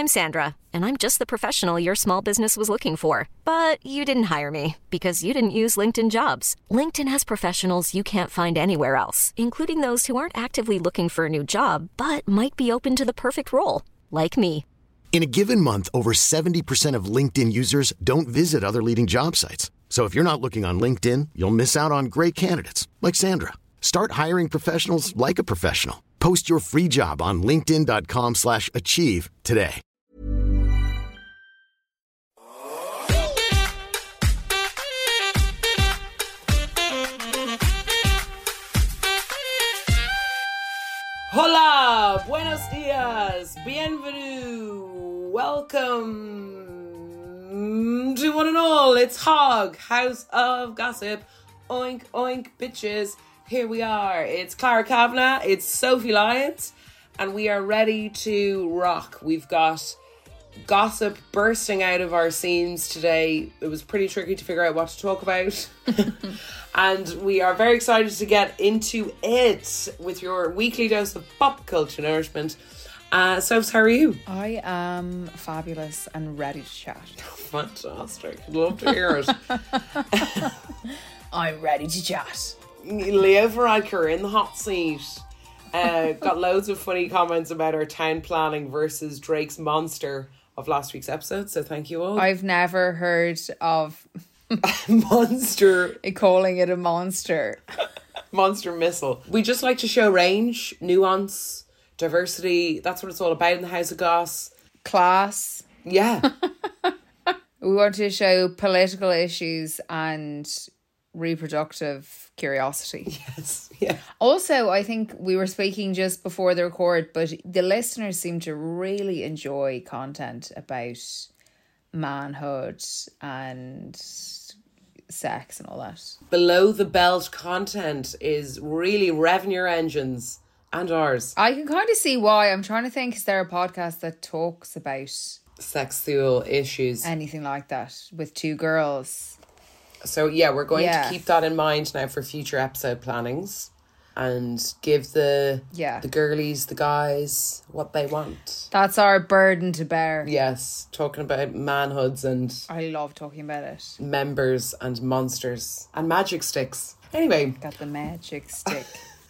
I'm Sandra, and I'm just the professional your small business was looking for. But you didn't hire me because you didn't use LinkedIn Jobs. LinkedIn has professionals you can't find anywhere else, including those who aren't actively looking for a new job, but might be open to the perfect role, like me. In a given month, over 70% of LinkedIn users don't visit other leading job sites. So if you're not looking on LinkedIn, you'll miss out on great candidates like Sandra. Start hiring professionals like a professional. Post your free job on linkedin.com/achieve today. Hola, buenos dias, bienvenue, welcome to one and all. It's Hog, House of Gossip, oink, oink, bitches. Here we are. It's Clara Kavanagh, it's Sophie Lyons, and we are ready to rock. We've got gossip bursting out of our seams today. It was pretty tricky to figure out what to talk about. And we are very excited to get into it with your weekly dose of pop culture nourishment. Sophs, how are you? I am fabulous and ready to chat. Fantastic. Love to hear it. I'm ready to chat. Leo Varadkar in the hot seat. Got loads of funny comments about our town planning versus Drake's monster of last week's episode, so thank you all. I've never heard of monster. calling it a monster. Monster missile. We just like to show range, nuance, diversity. That's what it's all about in the House of Goss. Class. Yeah. We want to show political issues and reproductive curiosity. Yes. Yeah. Also, I think we were speaking just before the record, but the listeners seem to really enjoy content about manhood and sex and all that. Below the belt content is really revving your engines and ours. I can kind of see why. I'm trying to think, is there a podcast that talks about sexual issues, anything like that with two girls? So yeah, we're going to keep that in mind now for future episode plannings and give the girlies, the guys, what they want. That's our burden to bear. Yes, talking about manhoods and I love talking about it. Members and monsters and magic sticks. Anyway. Got the magic stick.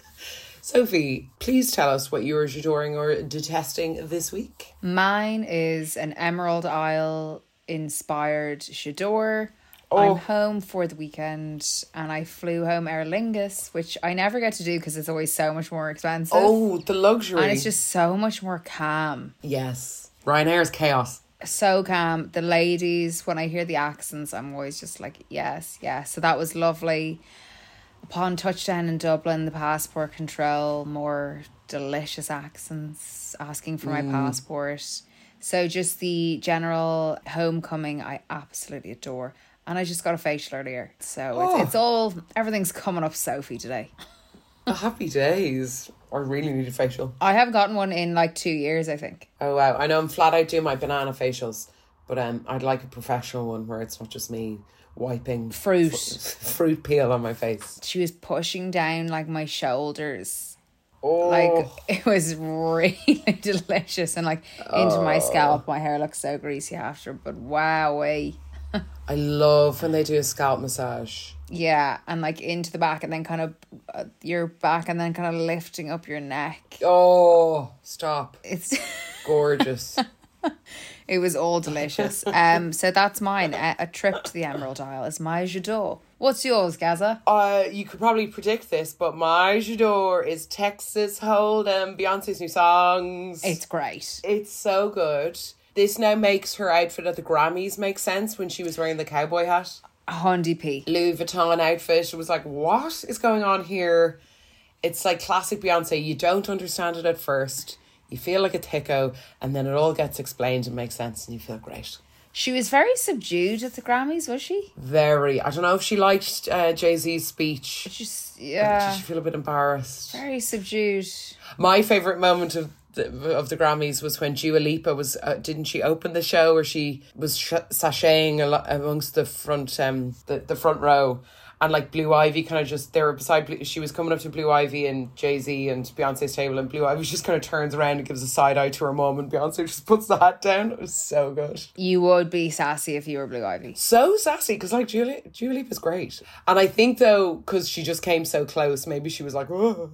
Sophie, please tell us what you're adoring or detesting this week. Mine is an Emerald Isle inspired Shador. Oh. I'm home for the weekend and I flew home Aer Lingus, which I never get to do because it's always so much more expensive. Oh, the luxury. And it's just so much more calm. Yes. Ryanair's chaos. So calm. The ladies, when I hear the accents, I'm always just like, yes, yes. So that was lovely. Upon touchdown in Dublin, the passport control, more delicious accents, asking for my passport. So just the general homecoming, I absolutely adore. And I just got a facial earlier. So it's all, everything's coming up Sophie today. Happy days. I really need a facial. I haven't gotten one in like 2 years, I think. Oh, wow. I know I'm flat out doing my banana facials, but I'd like a professional one where it's not just me wiping fruit peel on my face. She was pushing down like my shoulders. Oh. Like it was really delicious and like into my scalp. My hair looks so greasy after, but wowee. I love when they do a scalp massage. Yeah, and like into the back and then kind of your back and then kind of lifting up your neck. Oh, stop. It's gorgeous. It was all delicious. So that's mine. A trip to the Emerald Isle is my j'adore. What's yours, Gaza? You could probably predict this, but my j'adore is Texas Hold'em, Beyonce's new songs. It's great. It's so good. This now makes her outfit at the Grammys make sense when she was wearing the cowboy hat. Hundy P. Louis Vuitton outfit. It was like, what is going on here? It's like classic Beyonce. You don't understand it at first. You feel like a thicko, and then it all gets explained and makes sense, and you feel great. She was very subdued at the Grammys, was she? Very. I don't know if she liked Jay-Z's speech. Just, yeah. Did she feel a bit embarrassed? Very subdued. My favourite moment of the Grammys was when Dua Lipa was didn't she open the show, or she was sashaying amongst the front the front row, And like Blue Ivy kind of just, they were beside, she was coming up to Blue Ivy and Jay-Z and Beyonce's table, and Blue Ivy just kind of turns around and gives a side eye to her mum, and Beyonce just puts the hat down. It was so good. You would be sassy if you were Blue Ivy. So sassy, because like Dua Lipa's great. And I think though, because she just came so close, maybe she was like, oh.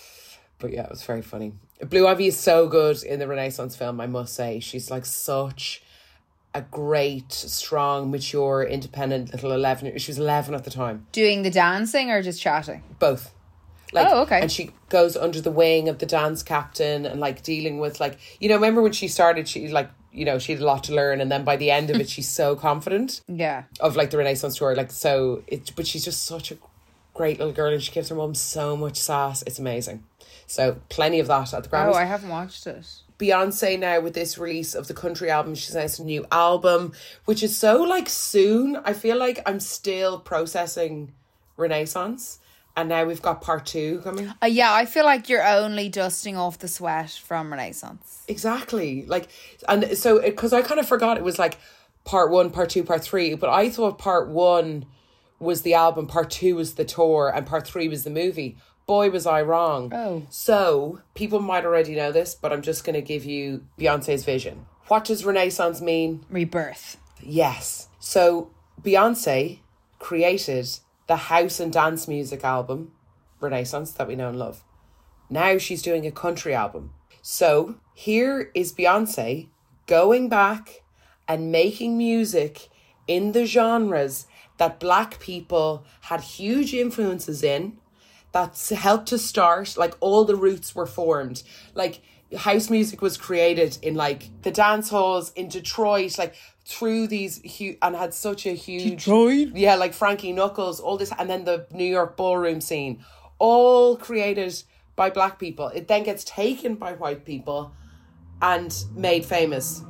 But yeah, it was very funny. Blue Ivy is so good in the Renaissance film, I must say. She's like such a great, strong, mature, independent little 11. She was 11 at the time. Doing the dancing or just chatting? Both. Like, oh, okay. And she goes under the wing of the dance captain and like dealing with like, you know, remember when she started, she like, you know, she had a lot to learn, and then by the end of it, she's so confident. Yeah. Of like the Renaissance tour, like so. But she's just such a great little girl, and she gives her mum so much sass. It's amazing. So plenty of that at the Grammys. Oh, I haven't watched it. Beyonce now with this release of the country album, she's announced a new album, which is so like soon. I feel like I'm still processing Renaissance, and now we've got part 2 coming. Yeah, I feel like you're only dusting off the sweat from Renaissance. Exactly. Like, and so, because I kind of forgot it was like part 1, part 2, part 3, but I thought part 1 was the album, part 2 was the tour, and part 3 was the movie. Boy, was I wrong. Oh. So, people might already know this, but I'm just going to give you Beyonce's vision. What does Renaissance mean? Rebirth. Yes. So, Beyonce created the house and dance music album, Renaissance, that we know and love. Now she's doing a country album. So, here is Beyonce going back and making music in the genres that Black people had huge influences in, that's helped to start, like all the roots were formed. Like house music was created in like the dance halls in Detroit, like through these and had such a huge Detroit? Yeah, like Frankie Knuckles, all this, and then the New York ballroom scene, all created by Black people. It then gets taken by white people and made famous.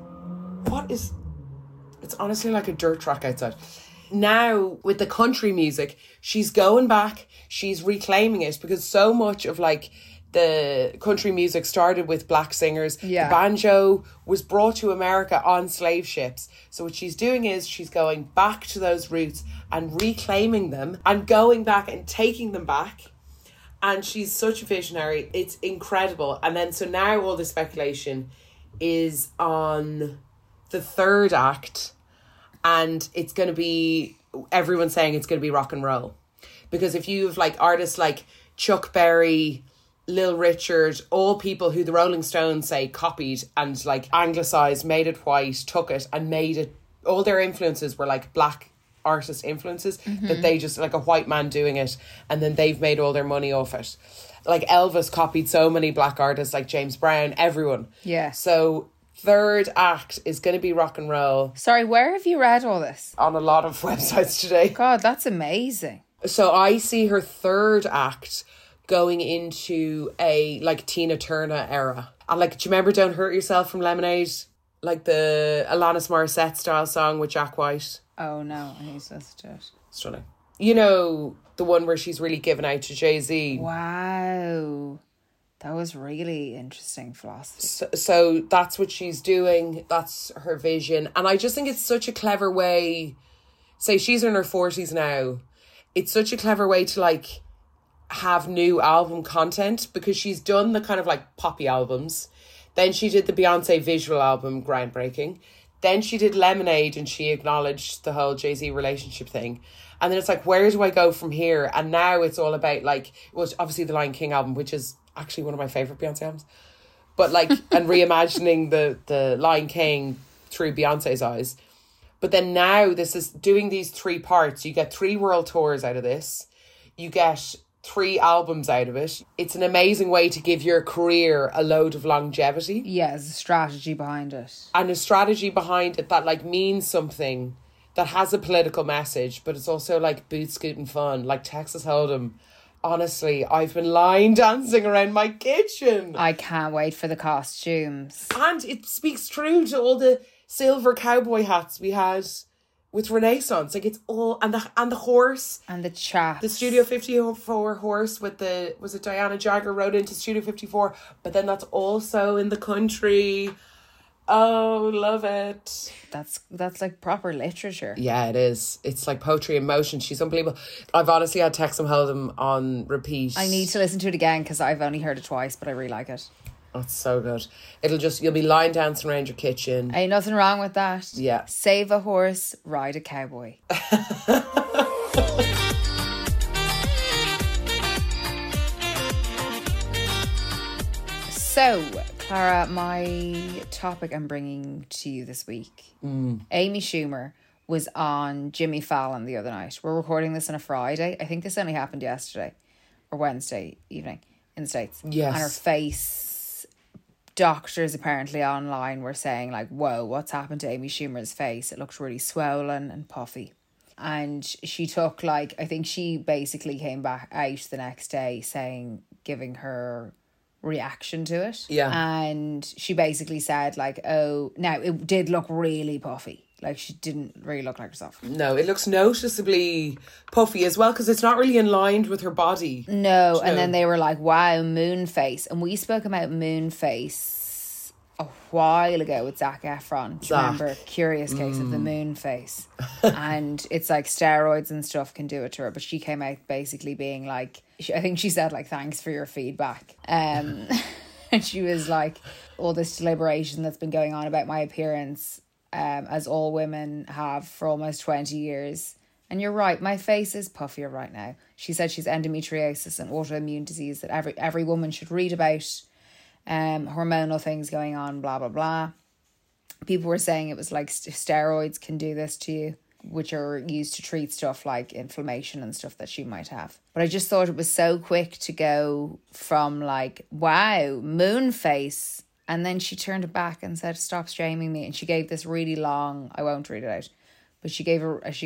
It's honestly like a dirt track outside. Now with the country music, she's going back, she's reclaiming it, because so much of like the country music started with Black singers. Yeah. The banjo was brought to America on slave ships. So what she's doing is she's going back to those roots and reclaiming them and going back and taking them back. And she's such a visionary. It's incredible. And then so now all the speculation is on the third act. And it's going to be, everyone's saying it's going to be rock and roll. Because if you have like artists like Chuck Berry, Lil Richard, all people who the Rolling Stones say copied and like anglicised, made it white, took it and made it, all their influences were like Black artist influences, that they just, like a white man doing it, and then they've made all their money off it. Like Elvis copied so many Black artists, like James Brown, everyone. Yeah. So third act is going to be rock and roll. Sorry, where have you read all this? On a lot of websites today. God, that's amazing. So I see her third act going into a like Tina Turner era. And like, do you remember Don't Hurt Yourself from Lemonade? Like the Alanis Morissette style song with Jack White. Oh no, I need to listen to it. Stunning. You know, the one where she's really given out to Jay-Z. Wow. That was really interesting philosophy. So that's what she's doing. That's her vision. And I just think it's such a clever way. Say she's in her 40s now. It's such a clever way to like have new album content, because she's done the kind of like poppy albums. Then she did the Beyonce visual album, groundbreaking. Then she did Lemonade and she acknowledged the whole Jay-Z relationship thing. And then it's like, where do I go from here? And now it's all about like, well, obviously the Lion King album, which is actually one of my favourite Beyonce albums. But like, and reimagining the Lion King through Beyonce's eyes. But then now this is doing these 3 parts. You get 3 world tours out of this. You get 3 albums out of it. It's an amazing way to give your career a load of longevity. Yeah, there's a strategy behind it. And a strategy behind it that like means something, that has a political message, but it's also like boot scooting fun, like Texas Hold'em. Honestly, I've been line dancing around my kitchen. I can't wait for the costumes. And it speaks true to all the silver cowboy hats we had with Renaissance. Like it's all, and the horse. And the chaps. The Studio 54 horse with the, was it Diana Jagger rode into Studio 54? But then that's also in the country. Oh, love it. That's like proper literature. Yeah, it is. It's like poetry in motion. She's unbelievable. I've honestly had Texham Hold'em on repeat. I need to listen to it again because I've only heard it twice, but I really like it. Oh, it's so good. You'll be line dancing around your kitchen. Ain't nothing wrong with that. Yeah. Save a horse, ride a cowboy. So, Clara, my topic I'm bringing to you this week. Amy Schumer was on Jimmy Fallon the other night. We're recording this on a Friday. I think this only happened yesterday or Wednesday evening in the States. Yes. And her face, doctors apparently online were saying like, whoa, what's happened to Amy Schumer's face? It looks really swollen and puffy. And she took I think she basically came back out the next day giving her reaction to it. Yeah. And she basically said now it did look really puffy. Like she didn't really look like herself. No, it looks noticeably puffy as well because it's not really in line with her body. No, and then they were like, wow, moon face. And we spoke about moon face a while ago with Zac Efron. Do you remember? Curious Case of the Moon Face. And it's like steroids and stuff can do it to her. But she came out basically being like, I think she said like, thanks for your feedback. And she was like, all this deliberation that's been going on about my appearance, as all women have for almost 20 years. And you're right, my face is puffier right now. She said she's endometriosis, an autoimmune disease that every woman should read about. Hormonal things going on, blah blah blah. People were saying it was like steroids can do this to you, which are used to treat stuff like inflammation and stuff that she might have. But I just thought it was so quick to go from like, wow, moon face, and then she turned it back and said, stop shaming me. And she gave this really long, I won't read it out, but she gave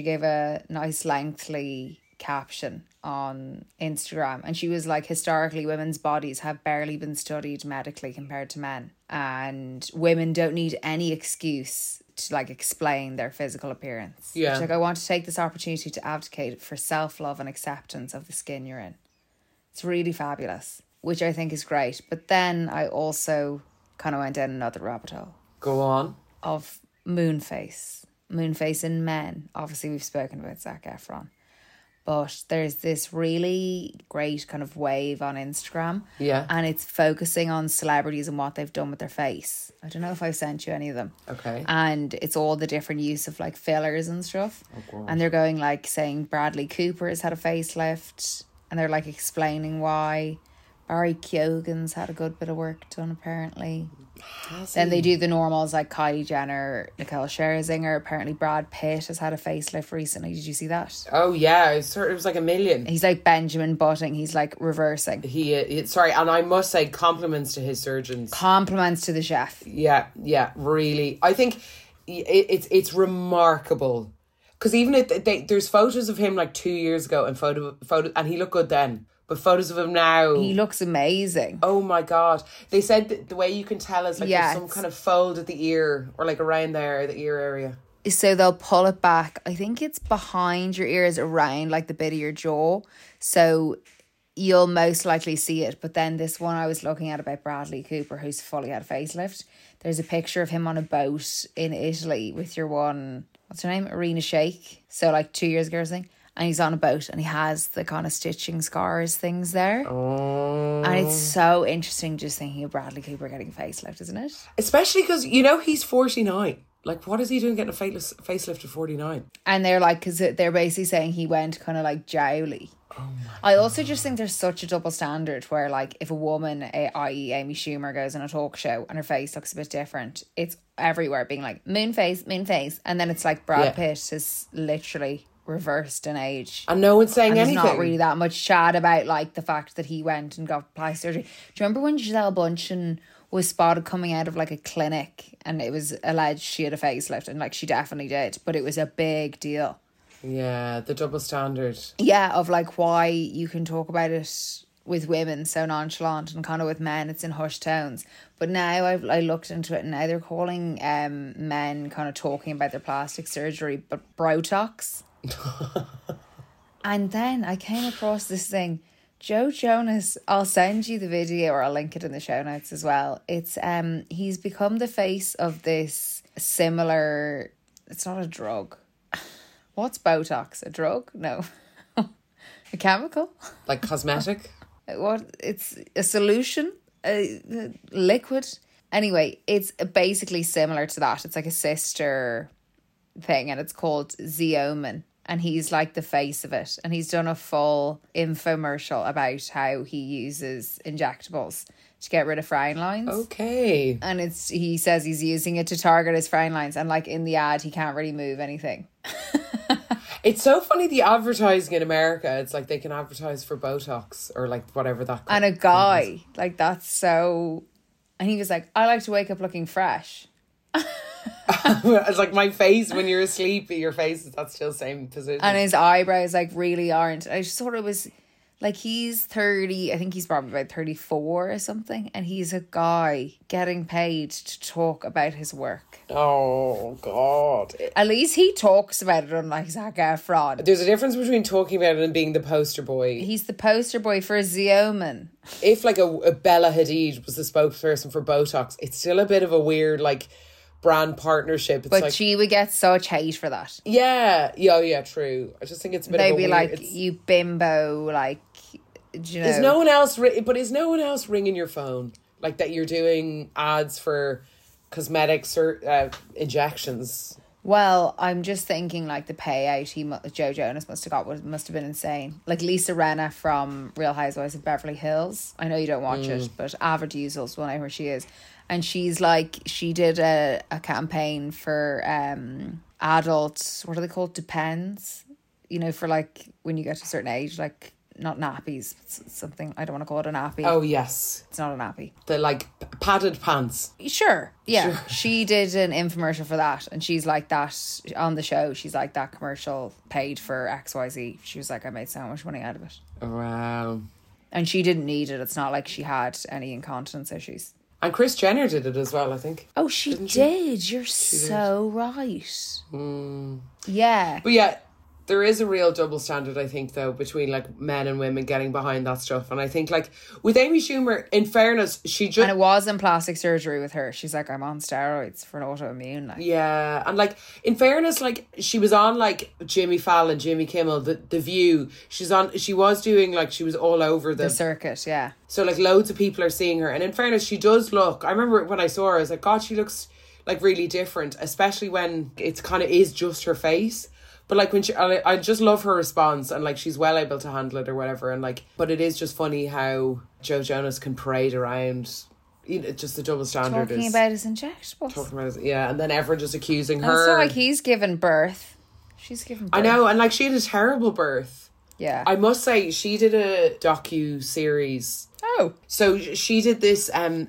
a nice lengthy caption on Instagram, and she was like, historically women's bodies have barely been studied medically compared to men, and women don't need any excuse to like explain their physical appearance. Yeah. She's like, I want to take this opportunity to advocate for self-love and acceptance of the skin you're in. It's really fabulous, which I think is great. But then I also kind of went down another rabbit hole. Go on. Of moon face in men. Obviously we've spoken about Zac Efron. But there's this really great kind of wave on Instagram. Yeah. And it's focusing on celebrities and what they've done with their face. I don't know if I've sent you any of them. Okay. And it's all the different use of like fillers and stuff. Oh, God. And they're going like saying Bradley Cooper has had a facelift. And they're like explaining why. Barry Keoghan's had a good bit of work done apparently. Then they do the normals like Kylie Jenner, Nicole Scherzinger. Apparently Brad Pitt has had a facelift recently. Did you see that? Oh yeah, it was like 1 million. He's like Benjamin Button. He's like reversing. Sorry, and I must say compliments to his surgeons. Compliments to the chef. Yeah, really. I think it's remarkable because even there's photos of him like 2 years ago and photo, and he looked good then. But photos of him now, he looks amazing. Oh my God. They said that the way you can tell is like there's some kind of fold at the ear or like around there, the ear area. So they'll pull it back. I think it's behind your ears around like the bit of your jaw. So you'll most likely see it. But then this one I was looking at about Bradley Cooper, who's fully had a facelift. There's a picture of him on a boat in Italy with your one, what's her name? Irina Shayk. So like 2 years ago or something. And he's on a boat and he has the kind of stitching scars things there. Oh. And it's so interesting just thinking of Bradley Cooper getting a facelift, isn't it? Especially because, he's 49. Like, what is he doing getting a facelift at 49? And they're like, because they're basically saying he went kind of like jowly. Oh I also just think there's such a double standard where like if a woman, i.e. Amy Schumer, goes on a talk show and her face looks a bit different, it's everywhere being like, moon face. And then it's like Brad Pitt is literally reversed in age, and no one's saying and anything. There's not really that much chat about like the fact that he went and got plastic surgery. Do you remember when Giselle Bundchen was spotted coming out of like a clinic and it was alleged she had a facelift, and like she definitely did, but it was a big deal. Yeah, the double standard. Yeah, of like why you can talk about it with women so nonchalant and kind of with men it's in hushed tones. But now I looked into it and now they're calling men kind of talking about their plastic surgery but Botox. And then I came across this thing, Joe Jonas, I'll send you the video or I'll link it in the show notes as well. It's he's become the face of this similar, it's not a drug. What's Botox? A drug? No. A chemical? Like cosmetic? What? It's a solution? A liquid? Anyway, it's basically similar to that. It's like a sister thing and it's called Xeomin. And he's like the face of it. And he's done a full infomercial about how he uses injectables to get rid of frown lines. Okay. And he says he's using it to target his frown lines. And like in the ad, he can't really move anything. It's so funny, the advertising in America. It's like they can advertise for Botox or like whatever that. And a guy, like that's so... And he was like, I like to wake up looking fresh. It's like my face when you're asleep, your face is that still same position. And his eyebrows like really aren't. I just thought it was like he's 30, I think he's probably about 34 or something. And he's a guy getting paid to talk about his work. Oh, God. At least he talks about it, unlike Zac Efron. There's a difference between talking about it and being the poster boy. He's the poster boy for Xeomin. If like a Bella Hadid was the spokesperson for Botox, it's still a bit of a weird like brand partnership. It's but like, she would get such hate for that. Yeah, true. I just think it's a bit They'd of a be weird, like, you bimbo, like, you know. Is no one else, is no one else ringing your phone? Like that you're doing ads for cosmetics or injections? Well, I'm just thinking like the payout Joe Jonas must have been insane. Like Lisa Rinna from Real Housewives of Beverly Hills. I know you don't watch it, but avid users will know where she is. And she's like, she did a campaign for adults, what are they called? Depends. You know, for like when you get to a certain age, like not nappies, something, I don't want to call it a nappy. Oh, yes. It's not a nappy. The like padded pants. Sure. Yeah. Sure. She did an infomercial for that. And she's like that on the show. She's like, that commercial paid for XYZ. She was like, I made so much money out of it. Wow. And she didn't need it. It's not like she had any incontinence issues. And Kris Jenner did it as well, I think. Oh, she did. You're so right. Yeah. But yeah, there is a real double standard, I think, though, between like men and women getting behind that stuff. And I think like with Amy Schumer, in fairness, she just... And it wasn't plastic surgery with her. She's like, I'm on steroids for an autoimmune. Like. Yeah. And like, in fairness, like she was on like Jimmy Fallon, Jimmy Kimmel, The View. She was doing like, she was all over the circuit, yeah. So like loads of people are seeing her. And in fairness, she does look... I remember when I saw her, I was like, God, she looks like really different, especially when it's kind of is just her face. But like when I just love her response and like she's well able to handle it or whatever. And like, but it is just funny how Joe Jonas can parade around, you know, just the double standard. Talking about his injectables. Yeah. And then everyone just accusing her. It's not like he's given birth. She's given birth. I know. And like she had a terrible birth. Yeah. I must say she did a docu-series. Oh. So she did this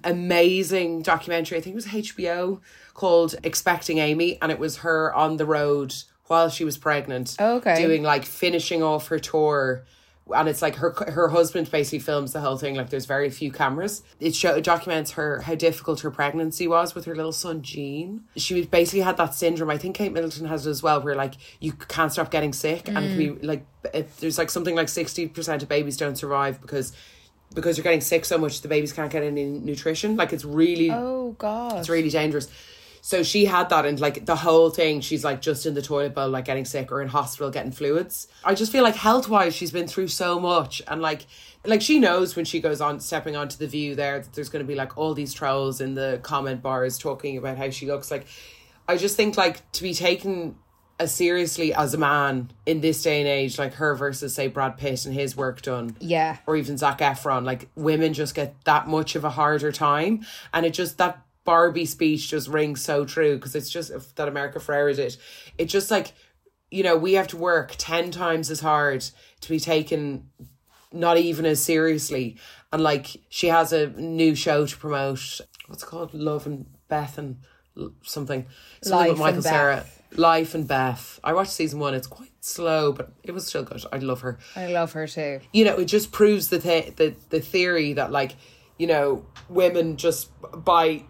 amazing documentary, I think it was HBO, called Expecting Amy. And it was her on the road while she was pregnant. Okay. Doing like finishing off her tour. And it's like her husband basically films the whole thing. Like there's very few cameras. It documents how difficult her pregnancy was with her little son Gene. She basically had that syndrome. I think Kate Middleton has it as well, where like you can't stop getting sick, and it can be like there's like something like 60% of babies don't survive because you're getting sick so much the babies can't get any nutrition. Like it's really it's really dangerous. So she had that, and like the whole thing, she's like just in the toilet bowl, like getting sick, or in hospital getting fluids. I just feel like health-wise, she's been through so much, and like she knows when she goes on stepping onto The View there that there's going to be like all these trolls in the comment bars talking about how she looks. Like, I just think like to be taken as seriously as a man in this day and age, like her versus say Brad Pitt and his work done, yeah, or even Zac Efron, like women just get that much of a harder time, and it just that Barbie speech just rings so true, because it's just that America Ferrera did. It's just like, you know, we have to work 10 times as hard to be taken not even as seriously. And like she has a new show to promote. What's it called? Love and Beth and something with Michael Cera. Life and Beth. I watched season 1. It's quite slow, but it was still good. I love her. I love her too. You know, it just proves the theory that like, you know, women just by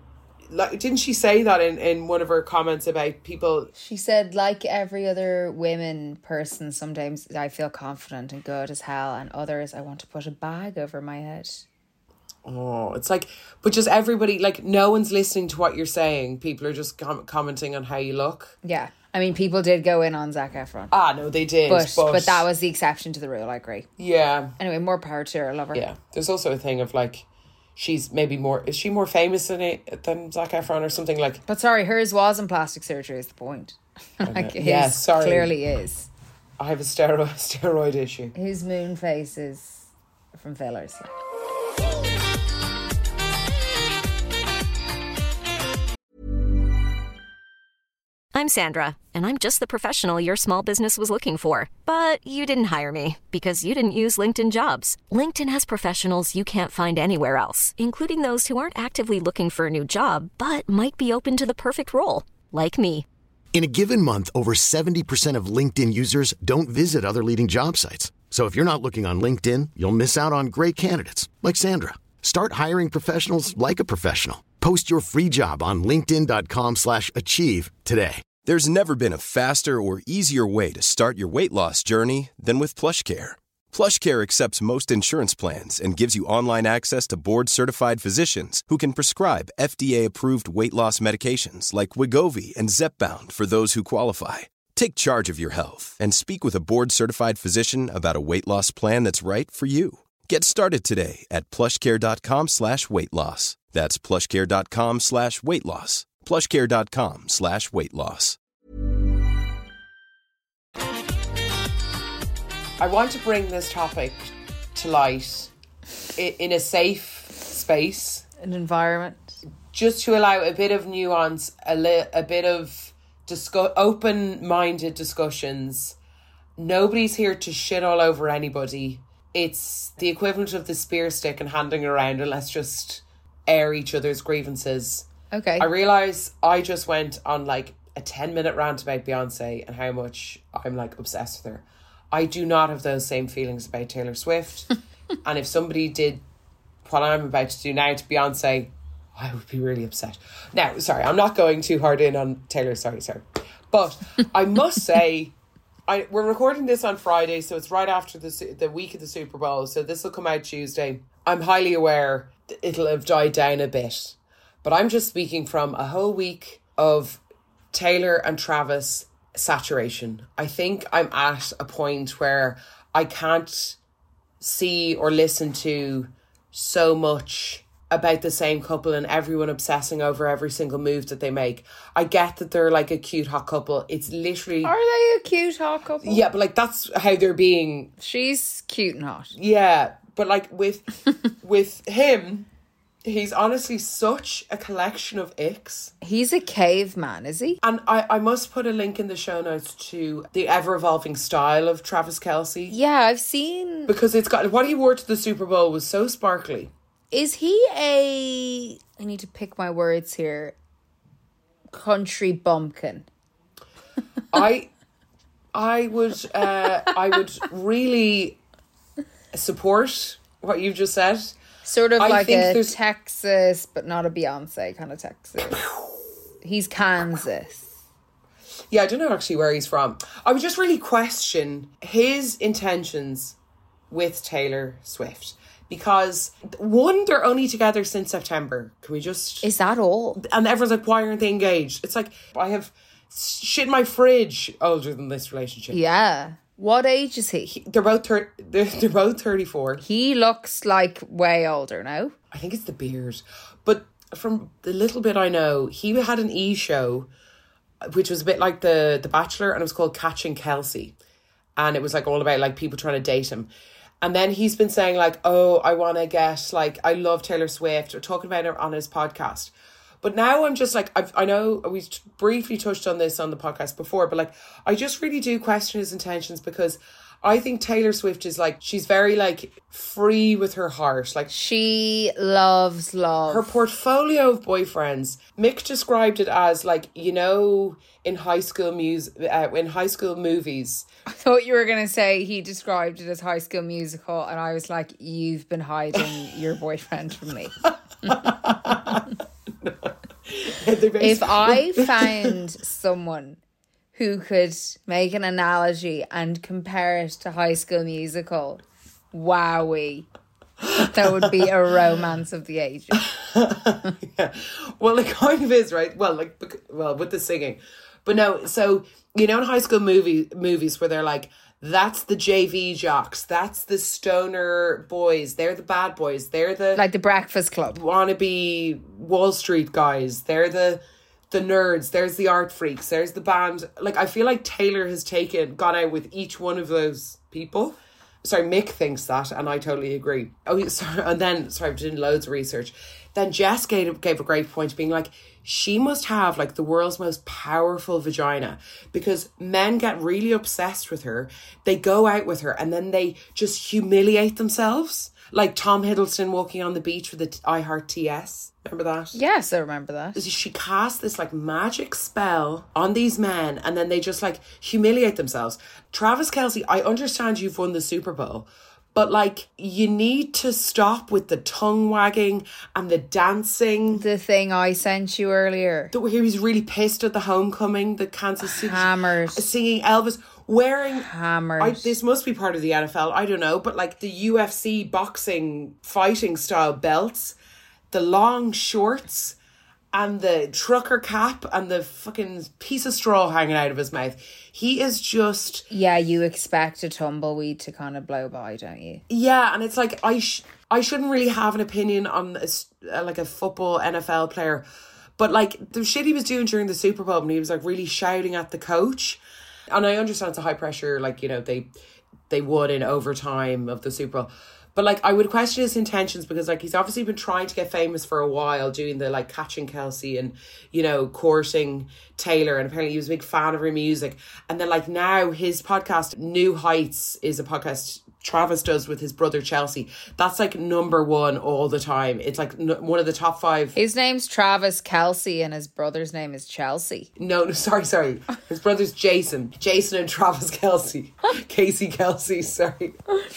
like, didn't she say that in one of her comments about people? She said, like every other women person, sometimes I feel confident and good as hell, and others I want to put a bag over my head. Oh, it's like, but just everybody, like, no one's listening to what you're saying. People are just commenting on how you look. Yeah. I mean, people did go in on Zac Efron. Ah, no, they did. But that was the exception to the rule, I agree. Yeah. Anyway, more power to her, I love her. Yeah. There's also a thing of, like, she's maybe more, is she more famous than Zac Efron or something like? But sorry, hers wasn't plastic surgery is the point. Like, his yeah, sorry. clearly is. I have a steroid issue. His moon face is from fillers. I'm Sandra, and I'm just the professional your small business was looking for. But you didn't hire me because you didn't use LinkedIn Jobs. LinkedIn has professionals you can't find anywhere else, including those who aren't actively looking for a new job, but might be open to the perfect role, like me. In a given month, over 70% of LinkedIn users don't visit other leading job sites. So if you're not looking on LinkedIn, you'll miss out on great candidates like Sandra. Start hiring professionals like a professional. Post your free job on linkedin.com/achieve today. There's never been a faster or easier way to start your weight loss journey than with PlushCare. PlushCare accepts most insurance plans and gives you online access to board-certified physicians who can prescribe FDA-approved weight loss medications like Wegovy and Zepbound for those who qualify. Take charge of your health and speak with a board-certified physician about a weight loss plan that's right for you. Get started today at plushcare.com/weight loss. That's plushcare.com/weight loss. plushcare.com/weight loss. I want to bring this topic to light in a safe space. An environment. Just to allow a bit of nuance, a bit of open-minded discussions. Nobody's here to shit all over anybody. It's the equivalent of the spear stick and handing it around, and let's just air each other's grievances. Okay. I realise I just went on like a 10-minute rant about Beyonce and how much I'm like obsessed with her. I do not have those same feelings about Taylor Swift. And if somebody did what I'm about to do now to Beyonce, I would be really upset. Now, sorry, I'm not going too hard in on Taylor, sorry. But I must say, we're recording this on Friday, so it's right after the week of the Super Bowl, so this will come out Tuesday. I'm highly aware it'll have died down a bit. But I'm just speaking from a whole week of Taylor and Travis saturation. I think I'm at a point where I can't see or listen to so much about the same couple and everyone obsessing over every single move that they make. I get that they're like a cute hot couple. It's literally... Are they a cute hot couple? Yeah, but like that's how they're being... She's cute and hot. Yeah, but like with him... He's honestly such a collection of icks. He's a caveman, is he? And I must put a link in the show notes to the ever-evolving style of Travis Kelce. Yeah, I've seen... Because it's got... What he wore to the Super Bowl was so sparkly. Is he a... I need to pick my words here. Country bumpkin. I would really support what you've just said. Sort of like a there's... Texas, but not a Beyonce kind of Texas. He's Kansas. Yeah, I don't know actually where he's from. I would just really question his intentions with Taylor Swift. Because, one, they're only together since September. Can we just... Is that all? And everyone's like, why aren't they engaged? It's like, I have shit in my fridge older than this relationship. Yeah. What age is he? They're both 34. He looks like way older now. I think it's the beard. But from the little bit I know, he had an show, which was a bit like the Bachelor, and it was called Catching Kelce. And it was like all about like people trying to date him. And then he's been saying like, oh, I want to get like, I love Taylor Swift, or talking about her on his podcast. But now I'm just like, I know we briefly touched on this on the podcast before, but like, I just really do question his intentions, because I think Taylor Swift is like, she's very like free with her heart. Like, she loves love. Her portfolio of boyfriends, Mick described it as like, you know, in high school movies. I thought you were going to say he described it as High School Musical, and I was like, you've been hiding your boyfriend from me. If I found someone who could make an analogy and compare it to High School Musical, wowee. That would be a romance of the ages. Yeah. Well, it kind of is, right? Well, with the singing. But no, so, in high school movies where they're like, that's the JV jocks, that's the stoner boys, they're the bad boys, they're the... Like the Breakfast Club. Wannabe Wall Street guys, they're the nerds, there's the art freaks, there's the band. Like, I feel like Taylor has gone out with each one of those people. Sorry, Mick thinks that, and I totally agree. Oh, sorry, and then, I've done loads of research. Then Jess gave a great point, being like, she must have like the world's most powerful vagina, because men get really obsessed with her. They go out with her and then they just humiliate themselves. Like Tom Hiddleston walking on the beach with the I Heart TS. Remember that? Yes, I remember that. She cast this like magic spell on these men and then they just like humiliate themselves. Travis Kelce, I understand you've won the Super Bowl, but like you need to stop with the tongue wagging and the dancing. The thing I sent you earlier. He was really pissed at the homecoming, the Kansas City. Hammers. Singing Elvis. Wearing hammers. This must be part of the NFL, I don't know, but like the UFC boxing fighting style belts, the long shorts and the trucker cap and the fucking piece of straw hanging out of his mouth. He is just... Yeah, you expect a tumbleweed to kind of blow by, don't you? Yeah, and it's like I shouldn't really have an opinion on like a football NFL player, but like the shit he was doing during the Super Bowl when he was like really shouting at the coach. And I understand it's a high pressure, like, they won in overtime of the Super Bowl. But, like, I would question his intentions because, like, he's obviously been trying to get famous for a while, doing the, like, Catching Kelce and, courting Taylor. And apparently he was a big fan of her music. And then, like, now his podcast, New Heights, is a podcast Travis does with his brother Chelsea. That's like number one all the time. It's like one of the top 5. His name's Travis Kelce and his brother's name is Chelsea. No, sorry. His brother's Jason and Travis Kelce. Casey Kelce, sorry.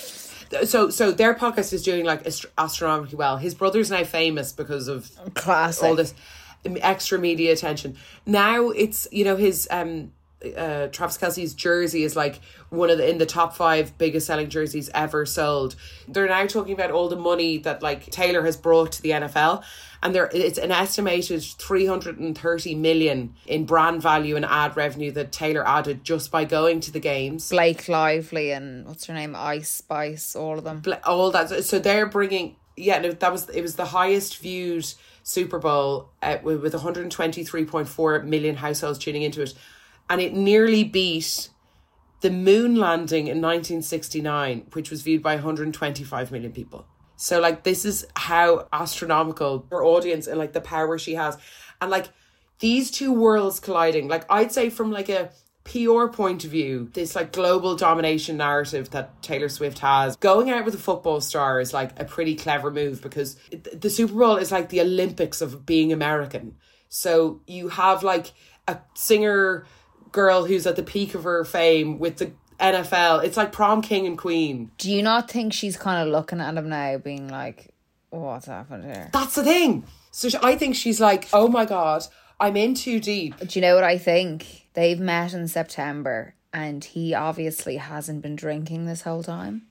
So their podcast is doing like astronomically well. His brother's now famous because of classic all this extra media attention. Now it's, his Travis Kelce's jersey is like one of in the top 5 biggest selling jerseys ever sold. They're now talking about all the money that like Taylor has brought to the NFL, and it's an estimated 330 million in brand value and ad revenue that Taylor added just by going to the games. Blake Lively and what's her name, Ice Spice, all of them. All that. So they're bringing. Yeah, no, it was the highest viewed Super Bowl with 123.4 million households tuning into it. And it nearly beat the moon landing in 1969, which was viewed by 125 million people. So, like, this is how astronomical her audience and, like, the power she has. And, like, these two worlds colliding, like, I'd say from, like, a PR point of view, this, like, global domination narrative that Taylor Swift has, going out with a football star is, like, a pretty clever move because the Super Bowl is, like, the Olympics of being American. So you have, like, a singer... girl who's at the peak of her fame with the NFL. It's like prom king and queen. Do you not think she's kind of looking at him now being like, what's happened here? That's the thing. So I think she's like, oh my God, I'm in too deep. Do you know what I think? They've met in September and he obviously hasn't been drinking this whole time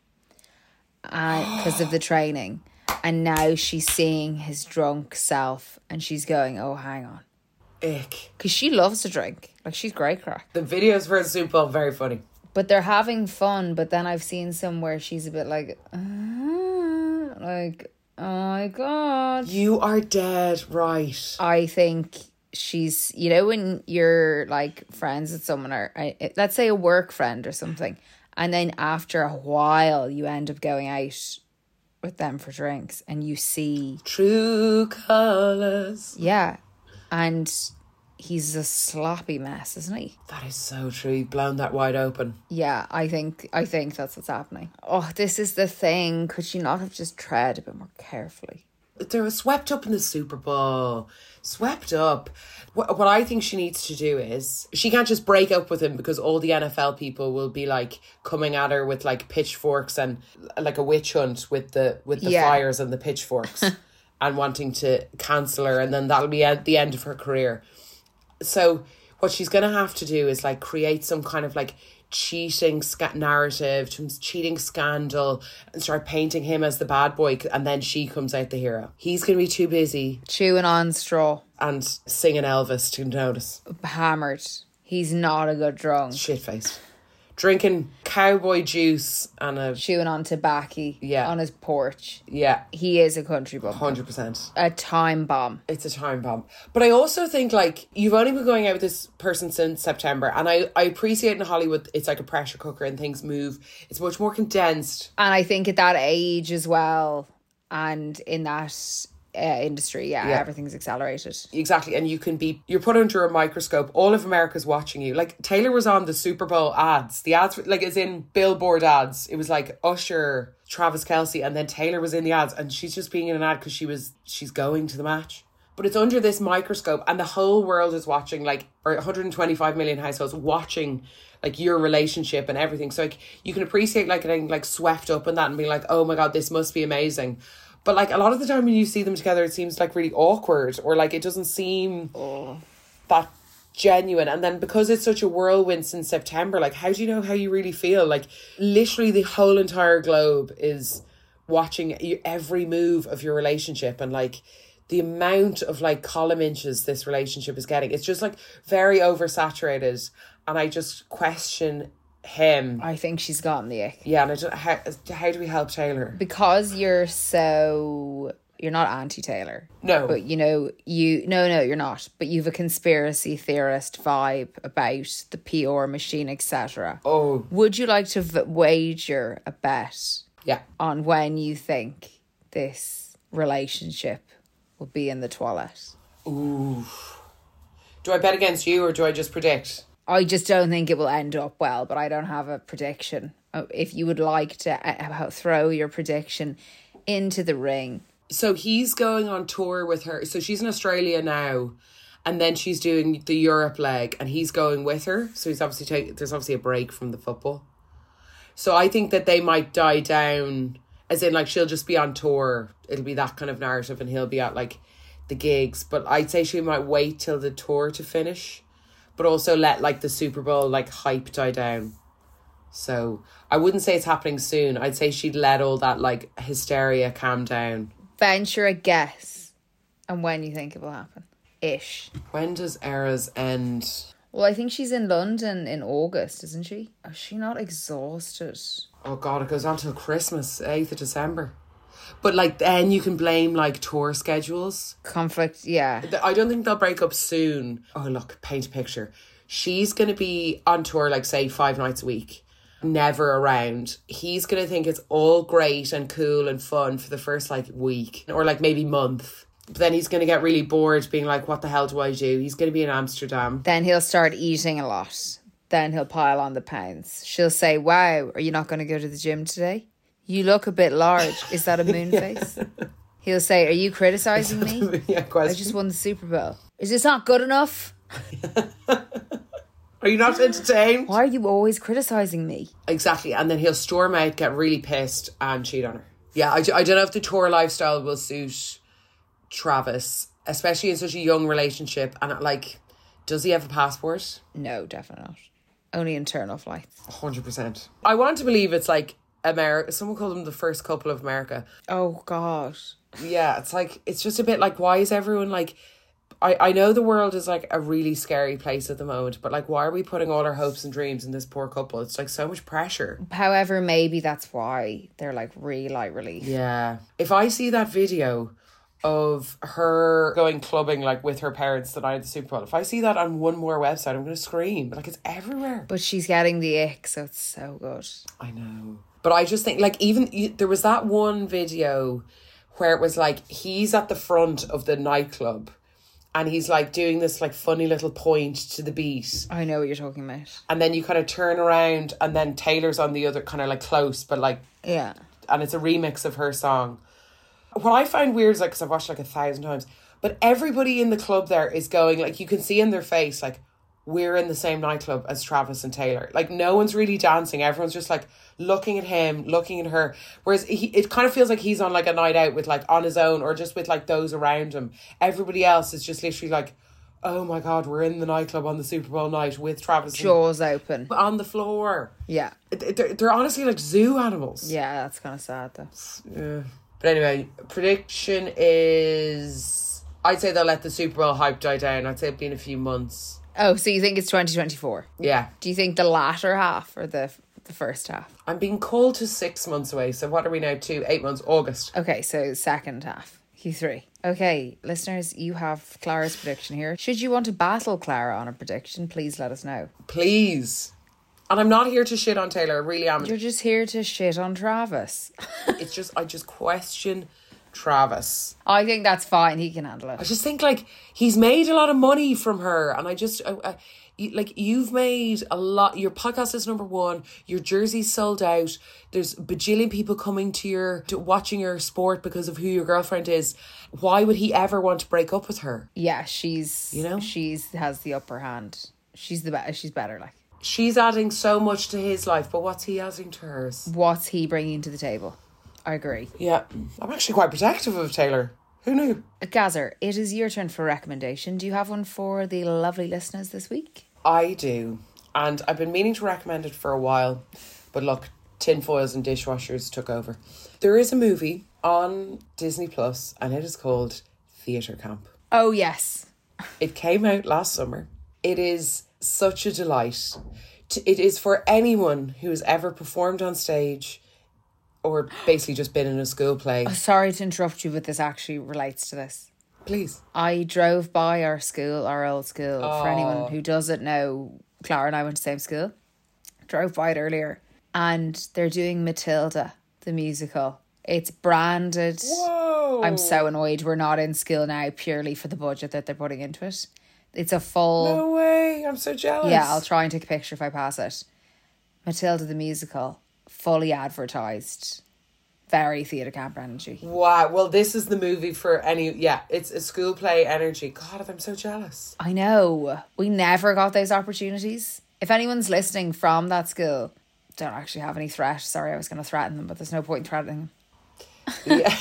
because of the training. And now she's seeing his drunk self and she's going, oh, hang on. Ick. Because she loves to drink. Like, she's great crack. The videos for the Super Bowl, very funny. But they're having fun. But then I've seen some where she's a bit like, like, oh my God. You are dead right. I think she's, when you're like friends with someone or let's say a work friend or something. And then after a while you end up going out with them for drinks and you see true colours. Yeah. And he's a sloppy mess, isn't he? That is so true. You've blown that wide open. Yeah, I think that's what's happening. Oh, this is the thing. Could she not have just tread a bit more carefully? They were swept up in the Super Bowl. Swept up. What I think she needs to do is, she can't just break up with him because all the NFL people will be like coming at her with like pitchforks and like a witch hunt with the fires and the pitchforks. and wanting to cancel her, and then that'll be the end of her career. So what she's going to have to do is like create some kind of like cheating narrative, cheating scandal, and start painting him as the bad boy, and then she comes out the hero. He's going to be too busy chewing on straw and singing Elvis to notice. Hammered. He's not a good drunk. Shit-faced. Drinking cowboy juice and chewing on tobacco on his porch. Yeah. He is a country bum. 100%. A time bomb. It's a time bomb. But I also think, like, you've only been going out with this person since September, and I appreciate in Hollywood it's like a pressure cooker and things move. It's much more condensed. And I think at that age as well, and in that industry, everything's accelerated. Exactly. And you're put under a microscope. All of America's watching you. Like, Taylor was on the Super Bowl ads. The ads, like, as in billboard ads. It was like Usher, Travis Kelce, and then Taylor was in the ads, and she's just being in an ad because she's going to the match. But it's under this microscope, and the whole world is watching, like, or 125 million households watching, like, your relationship and everything. So, like, you can appreciate, like, getting, like, swept up in that and being like, oh my God, this must be amazing. But, like, a lot of the time when you see them together, it seems, like, really awkward, or, like, it doesn't seem that genuine. And then because it's such a whirlwind since September, like, how do you know how you really feel? Like, literally the whole entire globe is watching every move of your relationship, and, like, the amount of, like, column inches this relationship is getting. It's just, like, very oversaturated, and I just question him. I think she's gotten the ick. Yeah, and I don't, how do we help Taylor? Because you're not anti-Taylor. No. But no, you're not. But you've a conspiracy theorist vibe about the PR machine, etc. Oh. Would you like to wager a bet on when you think this relationship will be in the toilet? Ooh. Do I bet against you, or do I just predict? I just don't think it will end up well, but I don't have a prediction. If you would like to throw your prediction into the ring. So he's going on tour with her. So she's in Australia now, and then she's doing the Europe leg, and he's going with her. So he's obviously there's obviously a break from the football. So I think that they might die down, as in, like, she'll just be on tour. It'll be that kind of narrative, and he'll be at, like, the gigs. But I'd say she might wait till the tour to finish, but also let, like, the Super Bowl, like, hype die down. So I wouldn't say it's happening soon. I'd say she'd let all that, like, hysteria calm down. Venture a guess and when you think it will happen. Ish. When does Eras end? Well, I think she's in London in August, isn't she? Is she not exhausted? Oh God, it goes on till Christmas, 8th of December. But, like, then you can blame, like, tour schedules. Conflict, yeah. I don't think they'll break up soon. Oh, look, paint a picture. She's going to be on tour, like, say, 5 nights a week. Never around. He's going to think it's all great and cool and fun for the first, like, week. Or, like, maybe month. But then he's going to get really bored being like, what the hell do I do? He's going to be in Amsterdam. Then he'll start eating a lot. Then he'll pile on the pounds. She'll say, wow, are you not going to go to the gym today? You look a bit large. Is that a moon face? He'll say, are you criticising me? Yeah, question. I just won the Super Bowl. Is this not good enough? Are you not entertained? Why are you always criticising me? Exactly. And then he'll storm out, get really pissed, and cheat on her. Yeah, I don't know if the tour lifestyle will suit Travis, especially in such a young relationship. And, like, does he have a passport? No, definitely not. Only internal flights. 100%. I want to believe it's, like, America. Someone called them the first couple of America. Oh, God. Yeah, it's like, it's just a bit like, why is everyone, like... I know the world is, like, a really scary place at the moment, but, like, why are we putting all our hopes and dreams in this poor couple? It's, like, so much pressure. However, maybe that's why they're, like, really light relief. Yeah. If I see that video of her going clubbing, like, with her parents the night of the Super Bowl, if I see that on one more website, I'm going to scream. Like, it's everywhere. But she's getting the ick, so it's so good. I know. But I just think, like, even... There was that one video where it was, like, he's at the front of the nightclub, and he's, like, doing this, like, funny little point to the beat. I know what you're talking about. And then you kind of turn around, and then Taylor's on the other, kind of, like, close, but, like... Yeah. And it's a remix of her song. What I find weird is, like, because I've watched, like, 1,000 times, but everybody in the club there is going, like, you can see in their face, like, we're in the same nightclub as Travis and Taylor. Like, no one's really dancing. Everyone's just like looking at him, looking at her. Whereas it kind of feels like he's on like a night out with like on his own or just with like those around him. Everybody else is just literally like, oh my God, we're in the nightclub on the Super Bowl night with Travis. Jaws open. On the floor. Yeah. They're honestly like zoo animals. Yeah, that's kind of sad though. Yeah. But anyway, prediction is, I'd say they'll let the Super Bowl hype die down. I'd say it'll be in a few months. Oh, so you think it's 2024? Yeah. Do you think the latter half or the first half? I'm being called to 6 months away. So what are we now to? 8 months, August. Okay, so second half, Q3. Okay, listeners, you have Clara's prediction here. Should you want to battle Clara on a prediction, please let us know. Please. And I'm not here to shit on Taylor. I really am. You're just here to shit on Travis. It's just, I just question Travis. I think that's fine. He can handle it. I just think like he's made a lot of money from her, and I just like, you've made a lot. Your podcast is number one. Your jersey's sold out. There's bajillion people coming to watching your sport because of who your girlfriend is. Why would he ever want to break up with her? Yeah, she's has the upper hand. She's better. Like, she's adding so much to his life, but what's he adding to hers? What's he bringing to the table? I agree. Yeah, I'm actually quite protective of Taylor. Who knew? Gazer, it is your turn for a recommendation. Do you have one for the lovely listeners this week? I do. And I've been meaning to recommend it for a while. But look, tinfoils and dishwashers took over. There is a movie on Disney Plus, and it is called Theatre Camp. Oh, yes. It came out last summer. It is such a delight. It is for anyone who has ever performed on stage or basically just been in a school play. Oh, sorry to interrupt you, but this actually relates to this. Please. I drove by our old school. For anyone who doesn't know, Clara and I went to the same school. Drove by it earlier. And they're doing Matilda, the musical. It's branded. Whoa. I'm so annoyed we're not in school now purely for the budget that they're putting into it. It's a full... No way. I'm so jealous. Yeah, I'll try and take a picture if I pass it. Matilda, the musical. Fully advertised. Very theatre camp energy. Wow. Well, this is the movie for any... Yeah, it's a school play energy. God, I'm so jealous. I know. We never got those opportunities. If anyone's listening from that school, don't actually have any threat. Sorry, I was going to threaten them, but there's no point in threatening them. Yeah.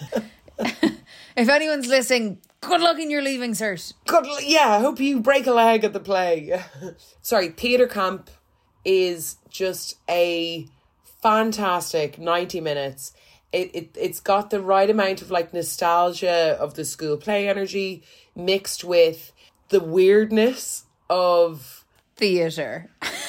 If anyone's listening, good luck in your leaving cert. I hope you break a leg at the play. Sorry, Theatre Camp is just a fantastic 90 minutes. It's got the right amount of like nostalgia of the school play energy mixed with the weirdness of theatre.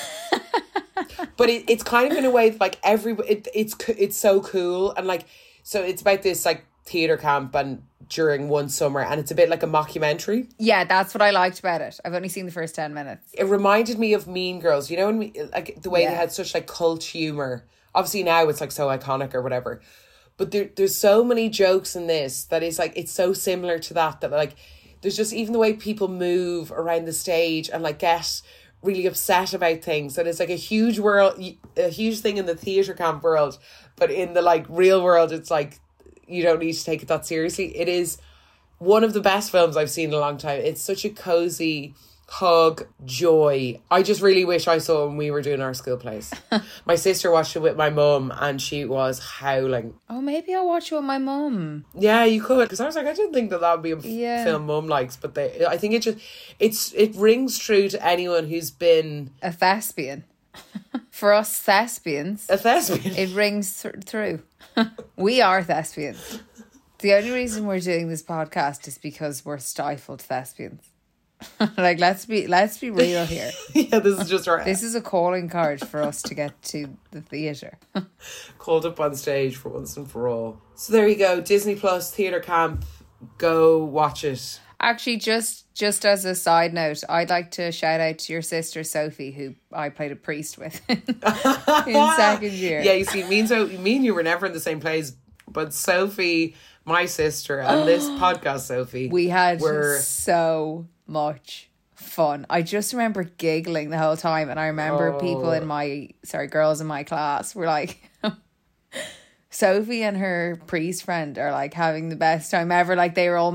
But it's kind of in a way that, like, it's so cool, and like, so it's about this like theatre camp and during one summer, and it's a bit like a mockumentary. Yeah, that's what I liked about it. I've only seen the first 10 minutes. It reminded me of Mean Girls, you know, like the way they had such like cult humour. Obviously now it's like so iconic or whatever, but there's so many jokes in this that is like, it's so similar to that like there's just even the way people move around the stage and like get really upset about things. That it's like a huge thing in the theatre camp world, but in the like real world it's like you don't need to take it that seriously. It is one of the best films I've seen in a long time. It's such a cozy hug, joy. I just really wish I saw it when we were doing our school plays. My sister watched it with my mum and she was howling. Oh, maybe I'll watch it with my mum. Yeah, you could. Because I was like, I didn't think that would be a film mum likes. But I think it rings true to anyone who's been... a thespian. For us thespians. A thespian. It rings through. We are thespians. The only reason we're doing this podcast is because we're stifled thespians. Like, let's be real here. Yeah, this is just our... This is a calling card for us to get to the theatre. Called up on stage for once and for all. So there you go. Disney Plus Theatre Camp. Go watch it. Actually, just as a side note, I'd like to shout out to your sister Sophie, who I played a priest with in second year. Yeah, you see, me and you were never in the same place, but Sophie, my sister, and this podcast, Sophie, we had so much fun. I just remember giggling the whole time, and I remember girls in my class were like Sophie and her priest friend are like having the best time ever. Like they were a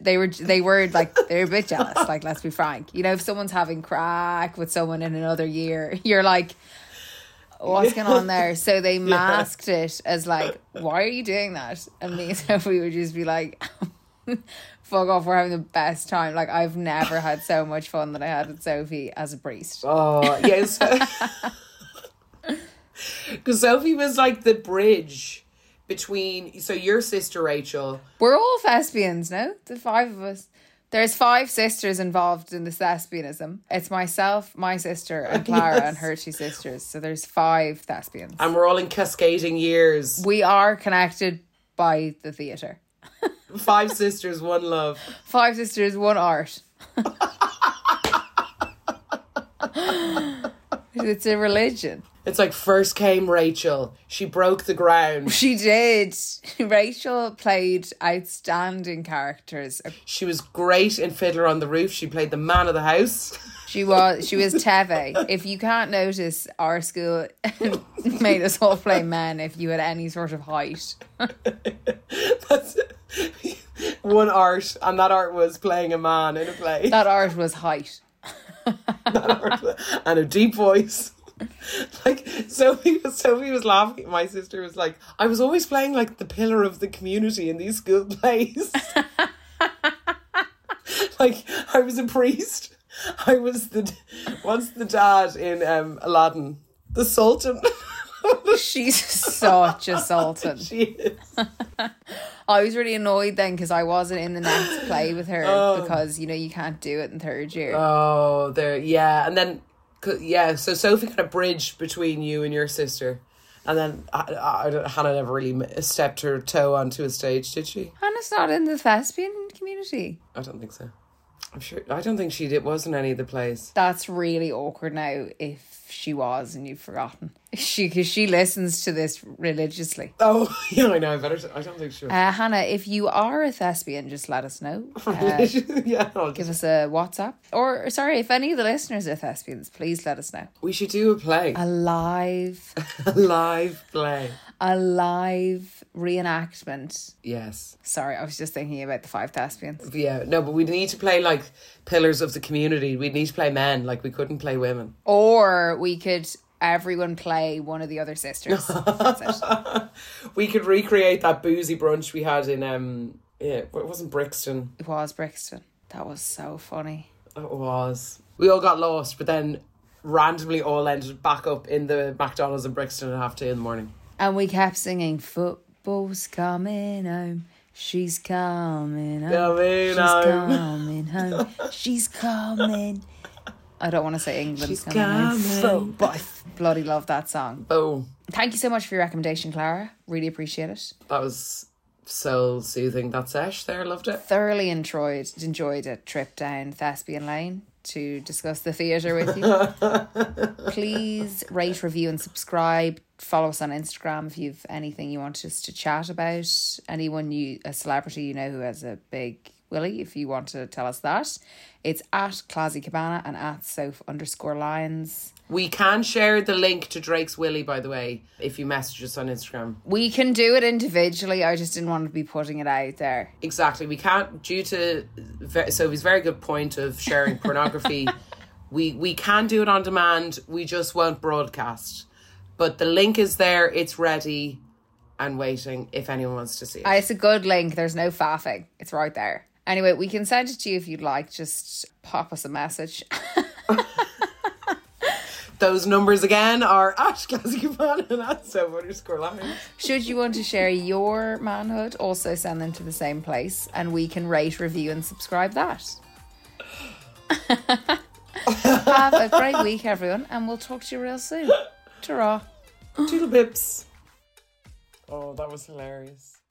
bit jealous. Like, let's be frank. You know, if someone's having crack with someone in another year, you're like, what's going on there? So they masked it as like, why are you doing that? And me and Sophie would just be like, fuck off, we're having the best time. Like, I've never had so much fun that I had with Sophie as a priest. Oh, yes. Because Sophie was like the bridge between, so your sister Rachel. We're all thespians, no? The 5 of us. There's 5 sisters involved in this thespianism. It's myself, my sister, and Clara, and her 2 sisters. So there's 5 thespians. And we're all in cascading years. We are connected by the theatre. 5 sisters, 1 love. 5 sisters, 1 art. It's a religion. It's like first came Rachel. She broke the ground. She did. Rachel played outstanding characters. She was great in Fiddler on the Roof. She played the man of the house. She was Teve. If you can't notice, our school made us all play men if you had any sort of height. That's one art, and that art was playing a man in a play. That art was height. And a deep voice. Like Sophie was laughing. My sister was like, I was always playing like the pillar of the community in these school plays. Like I was a priest. I was what's the dad in Aladdin? The Sultan. She's such a sultan. She is. I was really annoyed then because I wasn't in the next play with her because, you know, you can't do it in 3rd year. Oh, there, yeah. And then, so Sophie kind of bridged between you and your sister. And then Hannah never really stepped her toe onto a stage, did she? Hannah's not in the thespian community. I don't think so. I don't think she wasn't any of the plays. That's really awkward now if she was and you've forgotten. Because she listens to this religiously. Oh, yeah, I know. I don't think she was. Hannah, if you are a thespian, just let us know. Yeah, give us a WhatsApp. Or, sorry, if any of the listeners are thespians, please let us know. We should do a play. A live play. A live reenactment. Yes. Sorry, I was just thinking about the 5 thespians. Yeah, no, but we need to play like pillars of the community. We need to play men, like we couldn't play women. Or we could everyone play one of the other sisters. That's it. We could recreate that boozy brunch we had in it wasn't Brixton. It was Brixton. That was so funny. It was. We all got lost, but then randomly all ended back up in the McDonald's in Brixton at 2:30 in the morning. And we kept singing, football's coming home. She's coming home. Coming home. She's coming. I don't want to say England's coming home. Football. I bloody love that song. Oh. Thank you so much for your recommendation, Clara. Really appreciate it. That was soul soothing. That sesh there. Loved it. Thoroughly enjoyed a trip down Thespian Lane to discuss the theatre with you. Please rate, review and subscribe. Follow us on Instagram if you've anything you want us to chat about. Anyone a celebrity you know who has a big willy, if you want to tell us that. It's at Classy Cabana and at Soph_Lyons. We can share the link to Drake's Willy, by the way, if you message us on Instagram. We can do it individually. I just didn't want to be putting it out there. Exactly. We can't, due to Sophie's very good point of sharing pornography, we can do it on demand. We just won't broadcast. But the link is there. It's ready and waiting if anyone wants to see it. It's a good link. There's no faffing. It's right there. Anyway, we can send it to you if you'd like. Just pop us a message. Those numbers again are at Classy Cabana and at Soph_Lyons. Should you want to share your manhood, also send them to the same place and we can rate, review and subscribe that. Have a great week, everyone, and we'll talk to you real soon. Ta-ra. Toodle bips. Oh, that was hilarious.